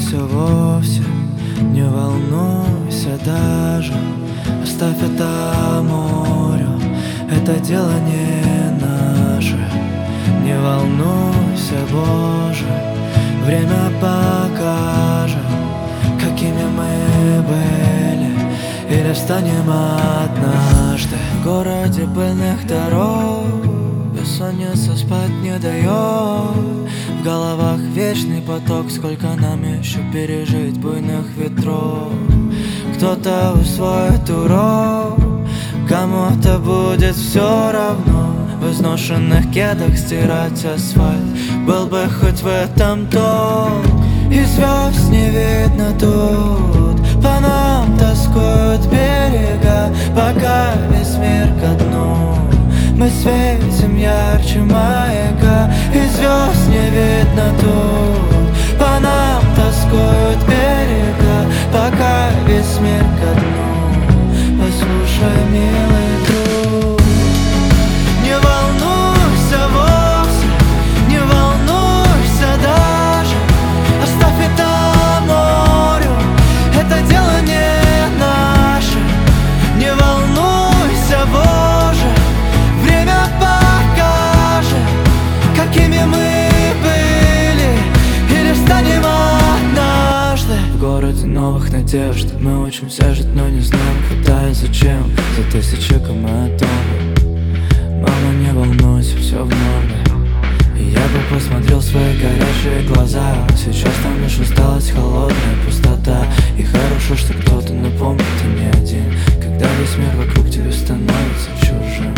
волнуйся вовсе, не волнуйся даже. Оставь это морю, это дело не наше. Не волнуйся, Боже, время покажет, какими мы были или станем однажды. В городе пыльных дорог бессонница спать не дает. В головах вечный поток, сколько нам еще пережить буйных ветров. Кто-то усвоит урок, кому-то будет все равно. В изношенных кедах стирать асфальт, был бы хоть в этом толк. И звезд не видно тут, по нам тоскуют берега, пока весь мир ко дну. Мы светим ярче маяка, и звезд не видно тут, по нам тоскуют берега, пока весь мир ко дну. Послушай, милый друг, не волнуйся вовсе, не волнуйся даже. Оставь это морю, это дело не наше. Не волнуйся, Боже, время покажет, какими мы были или станем однажды. В городе новых надежд мы учимся жить, но не знаем, куда и зачем. За 1000 км. Мама, не волнуйся, все в норме. И я бы посмотрел в свои горящие глаза. Сейчас там лишь усталость, холодная пустота. И хорошо, что кто-то напомнит, ты не один, когда весь мир вокруг тебя становится чужим.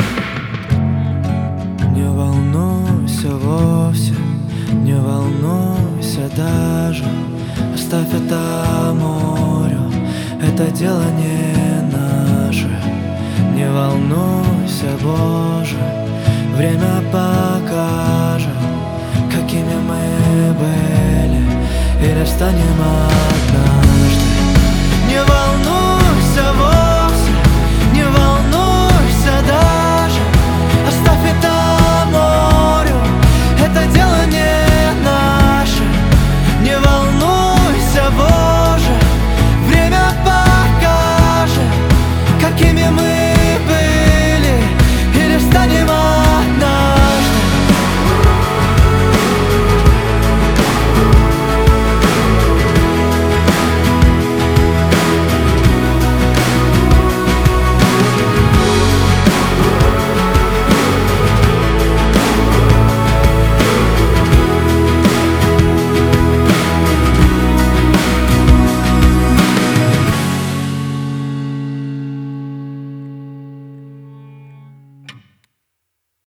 Не волнуйся вовсе, не волнуйся даже. Оставь это морю, это дело не наше. Не волнуйся, Боже, время покажет, какими мы были или станем